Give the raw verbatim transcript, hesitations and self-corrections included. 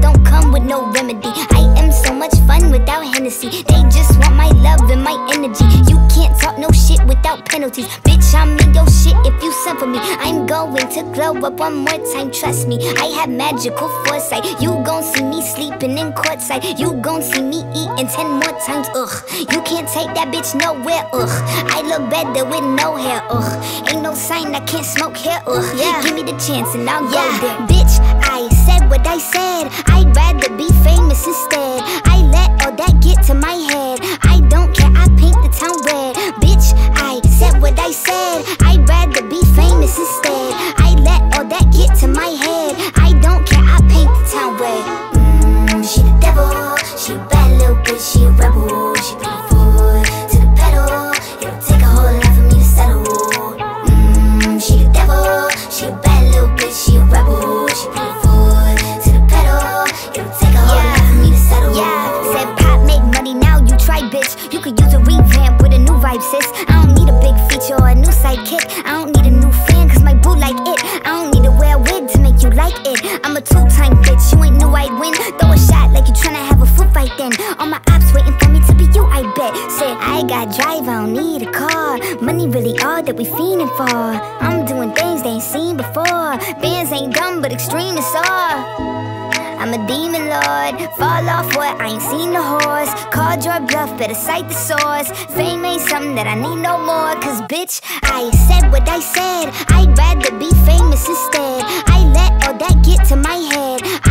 don't come with no remedy. I am so much fun without Hennessy. They just want my love and my energy. You can't talk no shit without penalties. Bitch, I'm in your shit if you send for me. I'm going to glow up one more time, trust me. I have magical foresight. You gon' see me sleeping in courtside. You gon' see me eating ten more times, ugh. You can't take that bitch nowhere, ugh. I look better with no hair, ugh. Ain't no sign I can't smoke hair, ugh. Yeah. Give me the chance and I'll yeah. go there. Bitch, I said what I said. I'd rather be famous instead. I let all that get to my head. I don't care, I paint the town red. Bitch, I said what I said. I'd rather be famous instead. I let all that get to my head. I don't care, I paint the town red. Mmm, she the devil. She a bad little bitch, she a rebel. She put her foot to the pedal. It'll take a whole lot for me to settle. Mmm, she the devil. She a bad little bitch, she a rebel. She put her foot to the pedal. It'll take a whole yeah. lot for me to settle. Yeah, said pop make money, now you try, bitch. You could use a revamp with a new vibe, sis. I don't need a big feature or a new sidekick. I don't need a new fan, cause my boo like it. I don't need to wear a wig to make you like it. I'm a two-time bitch, you ain't knew I'd win. Throw a shot like you tryna have a foot fight then. All my ops waiting for me to be you, I bet. Said I got drive, I don't need a car. Money really all that we fiending for. I'm doing things they ain't seen before. Bands ain't dumb, but extreme is all. I'm a demon lord, fall off what, I ain't seen the horse. Called your bluff, better cite the source. Fame ain't something that I need no more. Cause bitch, I said what I said. I'd rather be famous instead. I let all that get to my head.